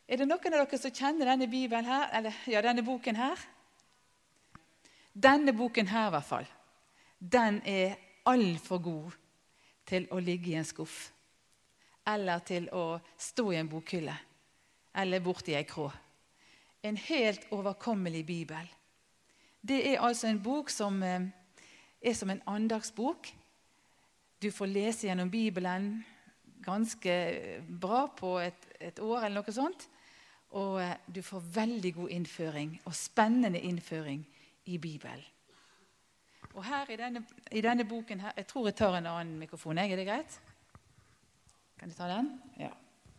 Er det noen av dere som kjenner denne Bibelen her, eller ja, denne boken her? Denne boken her i hvert fall, den er alt for god til å ligge i en skuff, eller til å stå i en bokhylle, eller bort i en krå. En helt overkommelig Bibel. Det er altså en bok som er som en andagsbok. Du får lese gjennom Bibelen ganske bra på et år eller noe sånt, og du får veldig god innføring, og spennende innføring i Bibelen. Og her i denne boken her, jeg tror jeg tar en annen mikrofon, er det greit? Kan du ta den? Ja.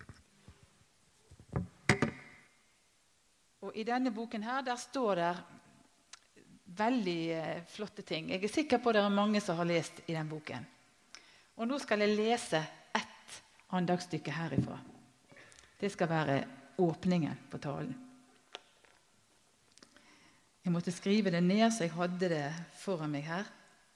Og i denne boken her, der står det veldig flotte ting. Jeg er sikker på at det er mange som har lest i den boken. Og nå skal jeg lese ett andagsstykke herifra. Det skal være åpningen på talen. Jeg måtte skrive det ned, så jeg hadde det foran meg her.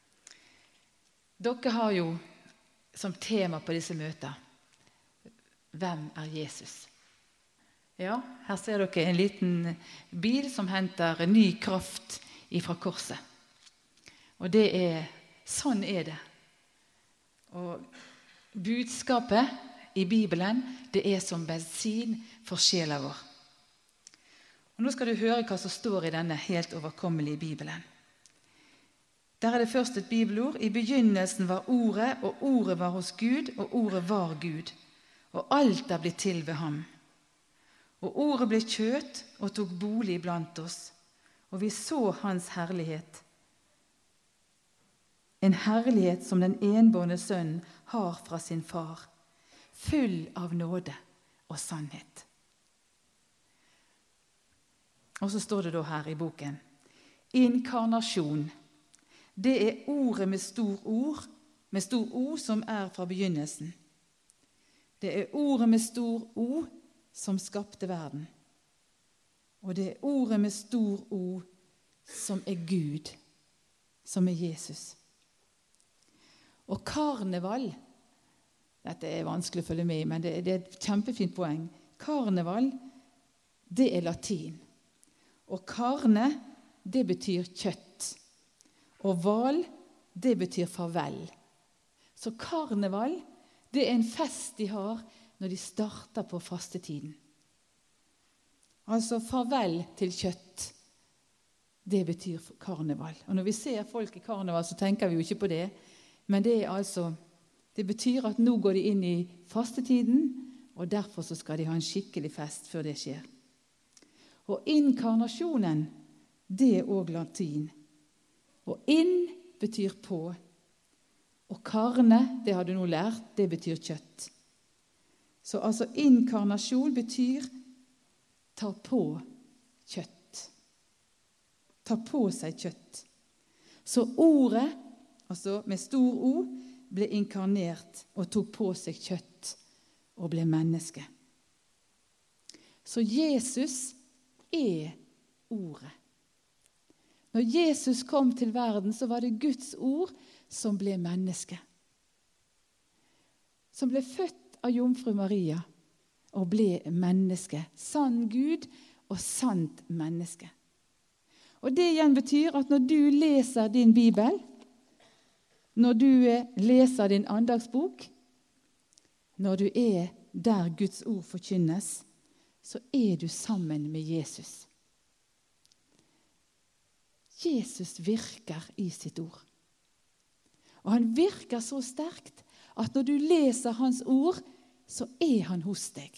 Dere har jo som tema på disse møter, hvem er Jesus? Ja, her ser dere en liten bil som henter ny kraft ifra korset. Og sånn er det. Og budskapet i Bibelen, det er som bensin for sjela vår. Og nå skal du høre hva som står i denne helt overkommelige Bibelen. Der er det først et bibelord. I begynnelsen var ordet, og ordet var hos Gud, og ordet var Gud. Og alt er blitt til ved ham. Og ordet ble kjøtt og tok bolig blant oss, og vi så hans herlighet. En herlighet som den enbårne sønnen har fra sin far, full av nåde og sannhet. Og så står det da her i boken, inkarnasjon. Det er ordet med stor O som er fra begynnelsen. Det er ordet med stor O som skapte verden. Og det er ordet med stor O som er Gud, som er Jesus. Og karneval, dette er vanskelig å følge med i, men det er et kjempefint poeng. Karneval, det er latin. Og karne, det betyr kjøtt. Og val, det betyr farvel. Så karneval, det er en fest de har når de starter på fastetiden. Altså farvel til kjøtt, det betyr karneval. Og når vi ser folk i karneval, så tenker vi jo ikke på det. Men det betyr at nå går de inn i fastetiden, og derfor så skal de ha en skikkelig fest før det skjer. Og inkarnasjonen, det er også latin. Og inn betyr på. Og karne, det har du nå lært, det betyr kjøtt. Så altså inkarnasjon betyr ta på kjøtt. Ta på seg kjøtt. Så ordet, altså med stor O, ble inkarnert og tok på seg kjøtt og ble menneske. Så Jesus er ordet. Når Jesus kom til verden, så var det Guds ord som ble menneske. Som ble født av jomfru Maria og ble menneske. Sann Gud og sant menneske. Og det igjen betyr at når du leser din Bibel, når du leser din andagsbok, når du er der Guds ord forkynnes, så er du sammen med Jesus. Jesus virker i sitt ord. Og han virker så sterkt at når du leser hans ord, så er han hos deg.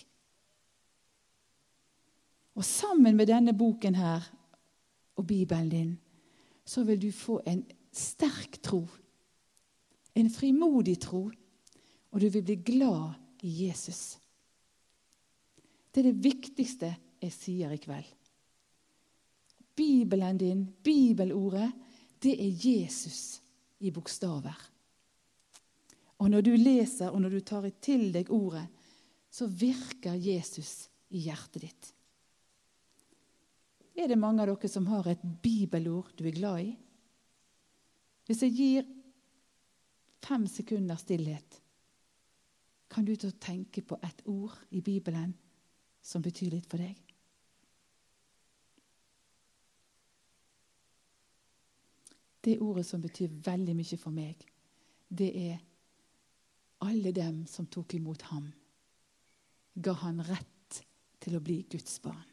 Og sammen med denne boken her, og Bibelen din, så vil du få en sterk tro, en frimodig tro, og du vil bli glad i Jesus. Det er det viktigste jeg sier i kveld. Bibelen din, bibelordet, det er Jesus i bokstaver. Og når du leser, og når du tar til deg ordet, så virker Jesus i hjertet ditt. Er det mange av dere som har et bibelord du er glad i? Hvis jeg gir 5 sekunder stillhet, kan du ta tenke på et ord i Bibelen som betyr litt for deg? Det ordet som betyr veldig mye for meg, det er alle dem som tok imot ham, ga han rett til å bli Guds barn.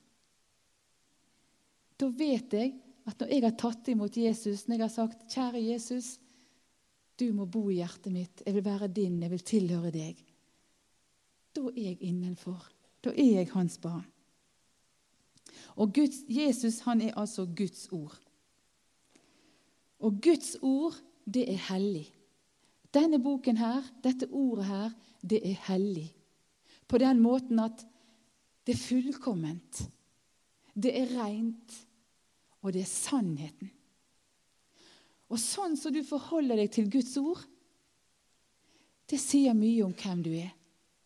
Da vet jeg at når jeg har tatt imot Jesus, når jeg har sagt, kjære Jesus, du må bo i hjertet mitt, jeg vil være din, jeg vil tilhøre deg, da er jeg innenfor, da er jeg hans barn. Og Jesus, han er altså Guds ord. Og Guds ord, det er hellig. Denne boken her, dette ordet her, det er hellig. På den måten at det er fullkomment, det er rent, og det er sannheten. Og sånn som du forholder deg til Guds ord, det sier mye om hvem du er.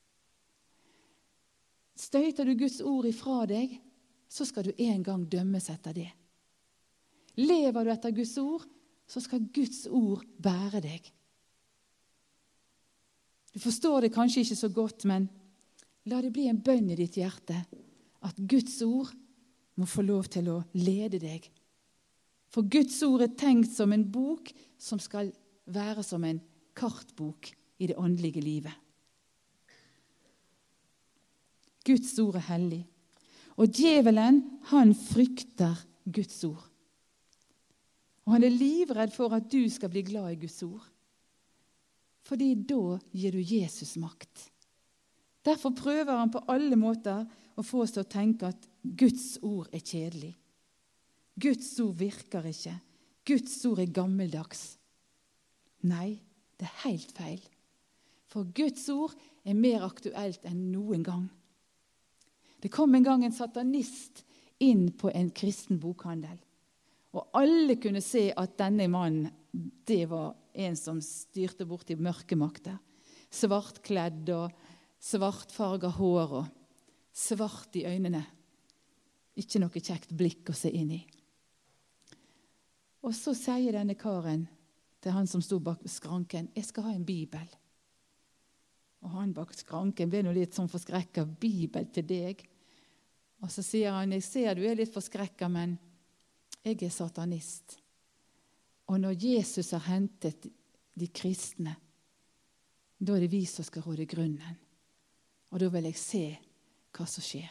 Støyter du Guds ord ifra deg, så skal du en gang dømmes etter det. Lever du etter Guds ord, så skal Guds ord bære deg. Du forstår det kanskje ikke så godt, men la det bli en bønn i ditt hjerte at Guds ord må få lov til å lede deg. For Guds ord er tenkt som en bok som skal være som en kartbok i det åndelige livet. Guds ord er hellig. Og djevelen, han frykter Guds ord. Og han er livredd for at du skal bli glad i Guds ord. Fordi da gir du Jesus makt. Derfor prøver han på alle måter å få oss til å tenke at Guds ord er kjedelig. Guds ord virker ikke. Guds ord er gammeldags. Nei, det er helt feil. For Guds ord er mer aktuelt enn noen gang. Det kom en gang en satanist inn på en kristen bokhandel. Og alle kunne se at denne mannen, det var en som styrte bort i mørke makter. Svartkledd og svartfarget hår og svart i øynene. Ikke noe kjekt blikk å se inn i. Og så sier denne karen til han som stod bak skranken, jeg skal ha en bibel. Og han bak skranken ble nå litt sånn forskrekket, bibel til deg. Og så sier han, jeg ser du er litt forskrekket, men jeg er satanist. Og når Jesus har hentet de kristne, da er det vi som skal råde grunnen. Og da vil jeg se hva som skjer.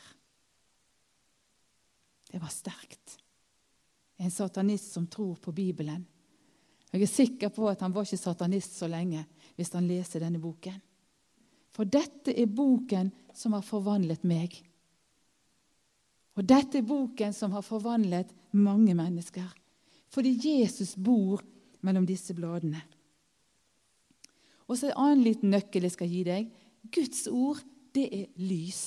Det var sterkt. En satanist som tror på Bibelen. Jeg er sikker på at han var ikke satanist så lenge hvis han leser denne boken. For dette er boken som har forvandlet meg. Og dette er boken som har forvandlet mange mennesker. Fordi Jesus bor mellom disse bladene. Og så en annen liten nøkkel jeg skal gi deg. Guds ord, det er lys.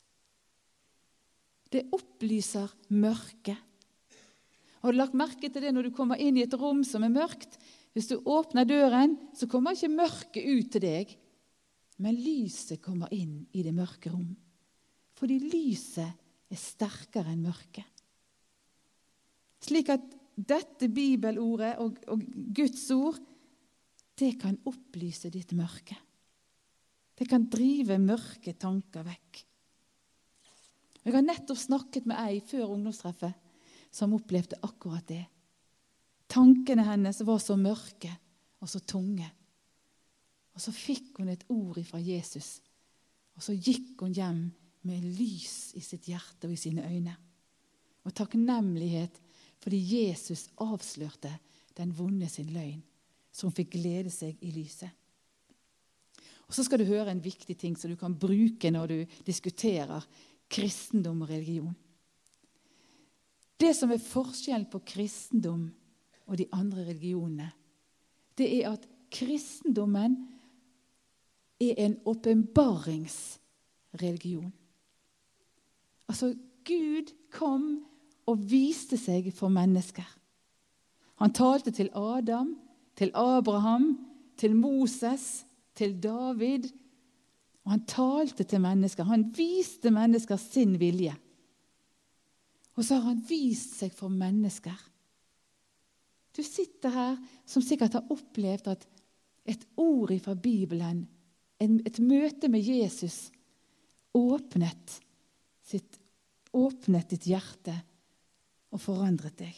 Det opplyser mørket. Har du lagt merke til det når du kommer inn i et rom som er mørkt? Hvis du åpner døren, så kommer ikke mørket ut til deg. Men lyset kommer inn i det mørke rom. Fordi lyset er sterkere enn mørket. Slik at dette bibelordet og Guds ord, det kan opplyse ditt mørke. Det kan drive mørke tanker vekk. Jeg har nettopp snakket med ei før ungdomstreffet som opplevde akkurat det. Tankene hennes var så mørke og så tunge. Og så fikk hun et ord fra Jesus. Og så gikk hun hjem med lys i sitt hjerte og i sine øyne. Og takknemlighet fordi Jesus avslørte den vonde sin løgn, så hun fikk glede seg i lyset. Og så skal du høre en viktig ting som du kan bruke når du diskuterer kristendom og religion. Det som er forskjellen på kristendom og de andre religionene, det er at kristendommen er en åpenbaringsreligion. Altså, Gud kom og viste seg for mennesker. Han talte til Adam, til Abraham, til Moses, til David, og han talte til mennesker. Han viste mennesker sin vilje. Og så har han vist seg for mennesker. Du sitter her som sikkert har opplevd at et ord fra Bibelen, et møte med Jesus, åpnet åpnet ditt hjerte og forandret deg.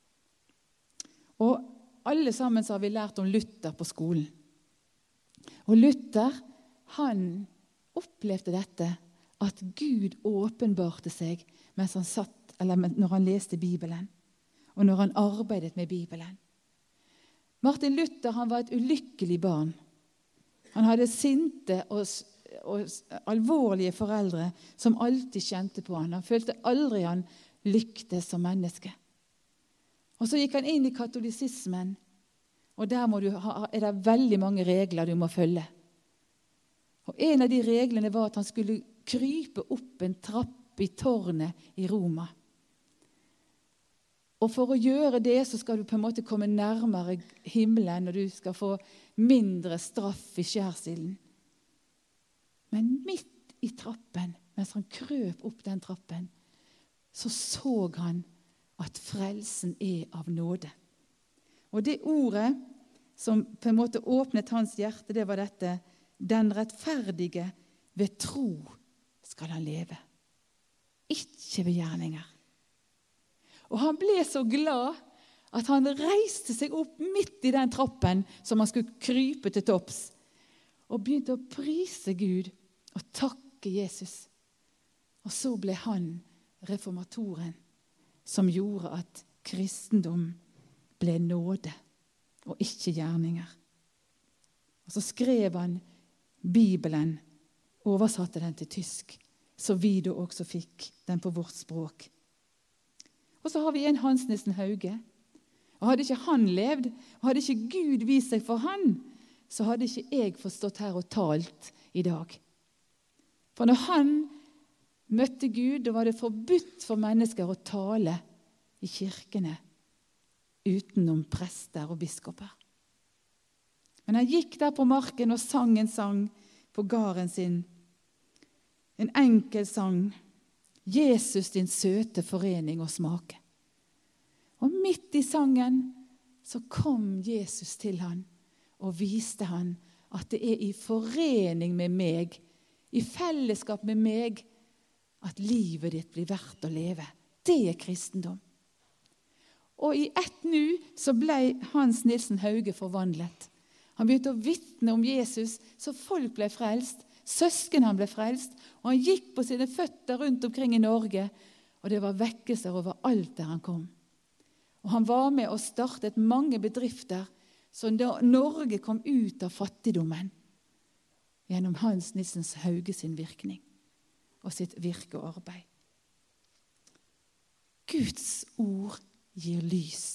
Og alle sammen så har vi lært om Luther på skolen. Og Luther, han opplevde dette, at Gud åpenbarte seg mens han satt, eller når han leste Bibelen, og når han arbeidet med Bibelen. Martin Luther, han var et ulykkelig barn. Han hadde sinte og alvorlige foreldre som alltid kjente på han. Han følte aldri han lyktes som menneske. Og så gikk han inn i katolisismen, og der er det veldig mange regler du må følge. Og en av de reglene var at han skulle krype opp en trapp i tårnet i Roma. Og for å gjøre det så skal du på en måte komme nærmere himmelen, og du skal få mindre straff i skjærsilden. Men midt i trappen, mens han krøp opp den trappen, så han at frelsen er av nåde. Og det ordet som på en måte åpnet hans hjerte, det var dette: den rettferdige ved tro skal han leve, ikke ved gjerninger. Og han ble så glad at han reiste seg opp midt i den trappen som han skulle krype til topps, og begynte å prise Gud og takke Jesus. Og så ble han reformatoren som gjorde at kristendom ble nåde og ikke gjerninger. Og så skrev han Bibelen, oversatte den til tysk, så vi da også fikk den på vårt språk. Og så har vi en Hans Nielsen Hauge. Og hadde ikke han levd, og hadde ikke Gud vist seg for han, så hadde ikke jeg forstått her og talt i dag. For når han møtte Gud, da var det forbudt for mennesker å tale i kirkene utenom prester og biskoper. Men han gikk der på marken og sang en sang på gården sin. En enkel sang. Jesus, din søte forening og smake. Og midt i sangen så kom Jesus til han og viste han at det er i forening med meg, i fellesskap med meg, at livet ditt blir verdt å leve. Det er kristendom. Og i ett nu så ble Hans Nielsen Hauge forvandlet. Han begynte å vitne om Jesus, så folk ble frelst. Søsken han ble frelst, og han gikk på sine føtter rundt omkring i Norge, og det var vekkelser over alt der han kom. Og han var med og startet mange bedrifter, så Norge kom ut av fattigdommen gjennom Hans Nielsen Hauge sin virkning og sitt virke og arbeid. Guds ord gir lys.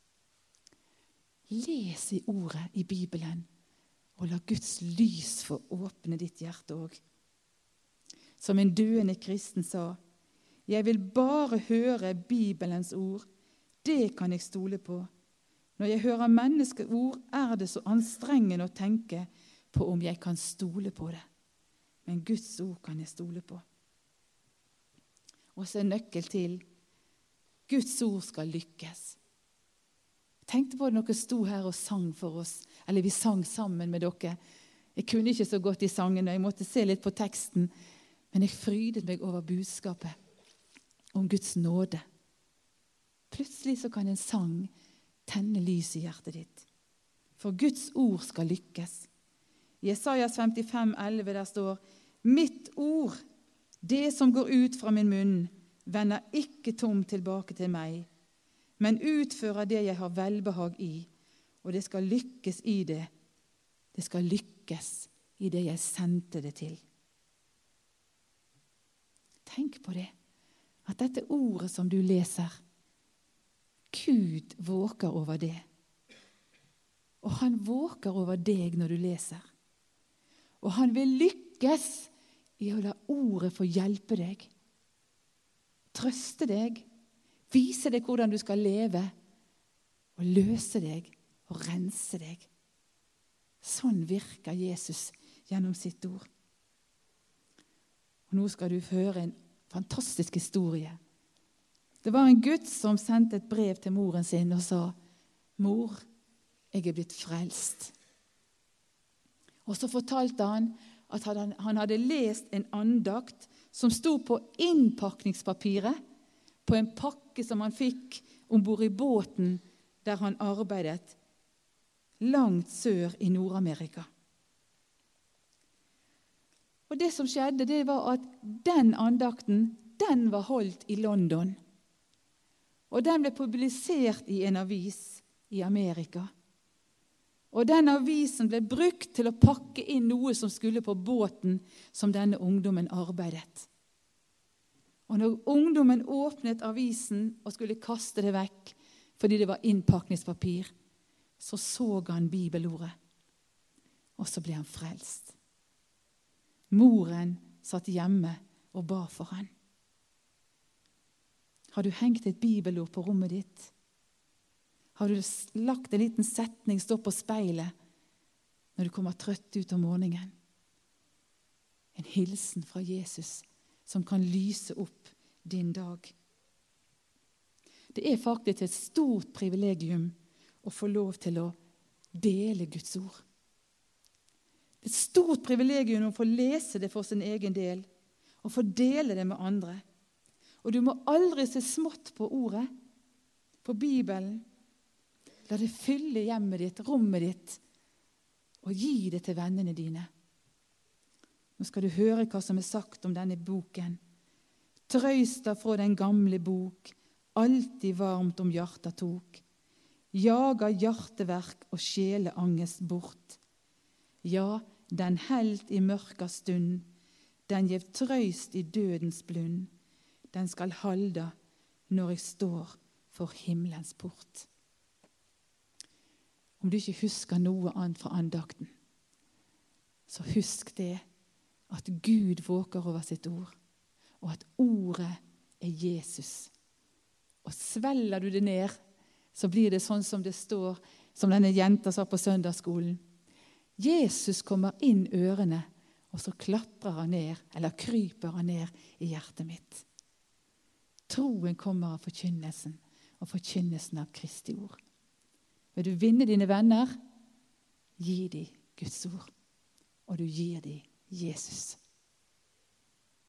Les i ordet i Bibelen, og la Guds lys få åpne ditt hjerte også. Som en døende kristen sa, jeg vil bare høre Bibelens ord, det kan jeg stole på. Når jeg hører menneskeord, er det så anstrengende å tenke på om jeg kan stole på det. Men Guds ord kan jeg stole på. Og så er nøkkel til, Guds ord skal lykkes. Tenkte på det når dere sto her og sang for oss, eller vi sang sammen med dere. Jeg kunne ikke så godt i sangen, og jeg måtte se litt på teksten, men jeg frydet meg over budskapet om Guds nåde. Plutselig så kan en sang tenne lys i hjertet ditt. For Guds ord skal lykkes. I Jesajas 55,11 der står, mitt ord, det som går ut fra min munn, vender ikke tomt tilbake til meg, men utfører det jeg har velbehag i, og det skal lykkes i det. Det skal lykkes i det jeg sendte det til. Tenk på det, at dette ordet som du leser, Gud våker over det. Og han våker over deg når du leser. Og han vil lykkes i å la ordet få hjelpe deg, trøste deg, vise deg hvordan du skal leve, og løse deg og rense deg. Sånn virker Jesus gjennom sitt ord. Og nå skal du høre en fantastisk historie. Det var en gutt som sendte et brev til moren sin og sa, mor, jeg er blitt frelst. Og så fortalte han at han hadde lest en andakt som sto på innpakningspapiret på en pakke som han fikk ombord i båten der han arbeidet langt sør i Nord-Amerika. Og det som skjedde, det var at den andakten, den var holdt i London. Og den ble publisert i en avis i Amerika. Og den avisen ble brukt til å pakke inn noe som skulle på båten som denne ungdommen arbeidet. Og når ungdommen åpnet avisen og skulle kaste det vekk, fordi det var innpakningspapir, så han bibelordet. Og så ble han frelst. Moren satt hjemme og ba for han. Har du hengt et bibelord på rommet ditt? Har du lagt en liten setning, stå på speilet, når du kommer trøtt ut om morgenen? En hilsen fra Jesus som kan lyse opp din dag. Det er faktisk et stort privilegium å få lov til å dele Guds ord. Det er et stort privilegium å få lese det for sin egen del, og få dele det med andre. Og du må aldri se smått på ordet, på Bibelen. La det fylle hjemmet ditt, rommet ditt, og gi det til vennene dine. Nå skal du høre hva som er sagt om denne boken. Trøysta fra den gamle bok, alltid varmt om hjertet tok. Jaga hjerteverk og sjeleangest bort. Ja, den helt i mørka stund, den gjev trøyst i dødens blund. Den skal halda når jeg står for himmelens port. Om du ikke husker noe annet fra andakten, så husk det at Gud våker over sitt ord, og at ordet er Jesus. Og svelger du det ned, så blir det sånn som det står, som denne jenta sa på søndagsskolen. Jesus kommer inn ørene, og så klatrer han ned, eller kryper han ned i hjertet mitt. Troen kommer av forkynnelsen, og forkynnelsen av Kristi ord. Vil du vinne dine venner, gi dem Guds ord, og du gir dem Jesus.